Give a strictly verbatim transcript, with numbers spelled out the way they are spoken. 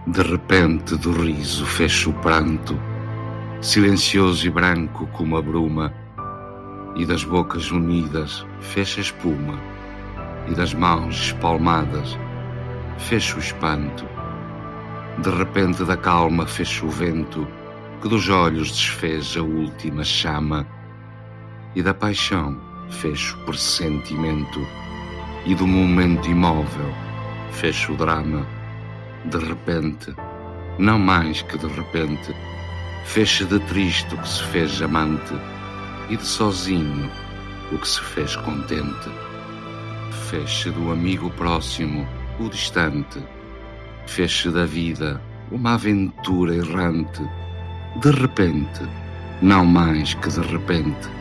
De repente do riso fez-se o pranto, silencioso e branco como a bruma, e das bocas unidas fez-se a espuma, e das mãos espalmadas fez-se o espanto. De repente da calma fez-se o vento, que dos olhos desfez a última chama, e da paixão fez-se o pressentimento, e do momento imóvel fez-se o drama. De repente, não mais que de repente, fez-se de triste o que se fez amante, e de sozinho o que se fez contente. Fez-se do amigo próximo o distante, fez-se da vida uma aventura errante. De repente, não mais que de repente,